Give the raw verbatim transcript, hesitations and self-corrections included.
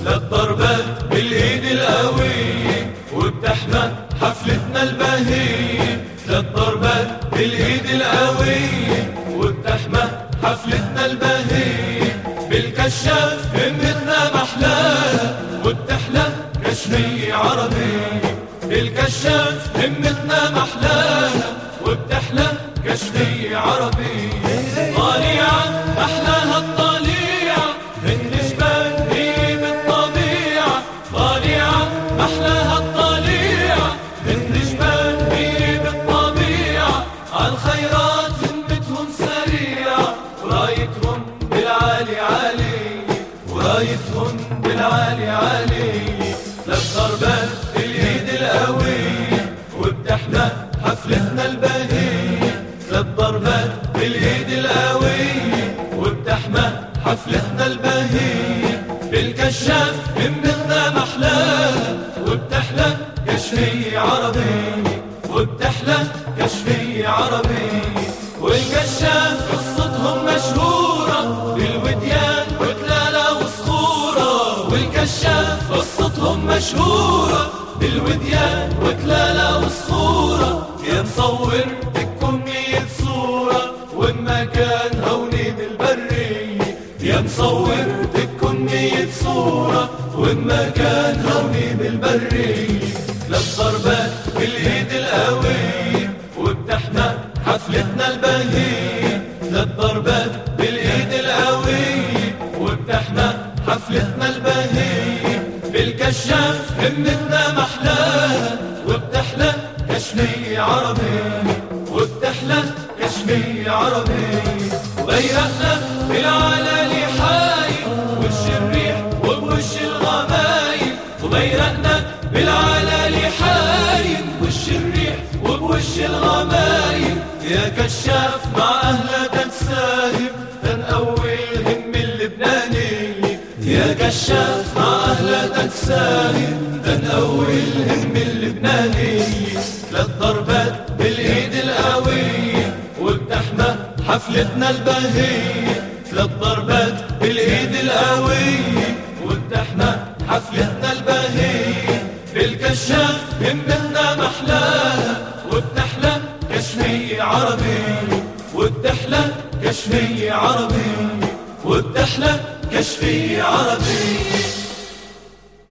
للضربات بالايد القوية وبتحمى حفلتنا البهية. للضربات بالايد القوية وبتحمى حفلتنا البهية. بالكشاف همتنا محلاها وبتحلى كشفية عربية. بالكشاف همتنا محلاها وبتحلى كشفية عربية. طالعة أحلاها الطليعة من جبال هي بالطبيعة. طالعة أحلاها الطليعة من جبال هي بالطبيعة. عالخيرات همتهم سريعة ورايتهم بالعالي عالي. ورايتهم بالعالي عالي. للضربات باليد القوية وبتحلى حفلتنا البهية. للضربات باليد القوية وبتحمى حفلتنا البهية. بالكشاف همتنا محلاها وبتحلى كشفية عربية. وبتحلى كشفية عربية. والكشاف قصتهم مشهورة بالوديان وكلالة وصخورة. والكشاف قصتهم مشهورة بالوديان وكلالة وصخورة. يا مصور بدكم مية صورة وما كان هوني بالبرية. يا مصور بدكم مية صورة وما كان هوني بالبرية. للضربات بالايد القوية وبتحمى حفلتنا البهية. للضربات بالايد القوية وبتحمى حفلتنا البهية. بالكشاف همتنا محلاها وبتحلى كشفية عربية. وبتحلى كشفية عربية. وبيرقنا بالعلالي حايل وش الريح وبوش الغمايل. وبيرقنا بالعلالي حايل وش الريح وبوش الغمايل. يا كشاف مع أهلك تساهم تنقوي الهم اللبنانية. يا كشاف مع أهلك تساهم تنقوي الهم اللبنانية. للضربات بالايد القوية وبتحمى حفلتنا البهية. للضربات بالايد القوية وبتحمى حفلتنا البهية. بالكشاف همتنا محلاها وبتحلى كشفية عربية. وبتحلى كشفية عربية. وبتحلى كشفية عربية.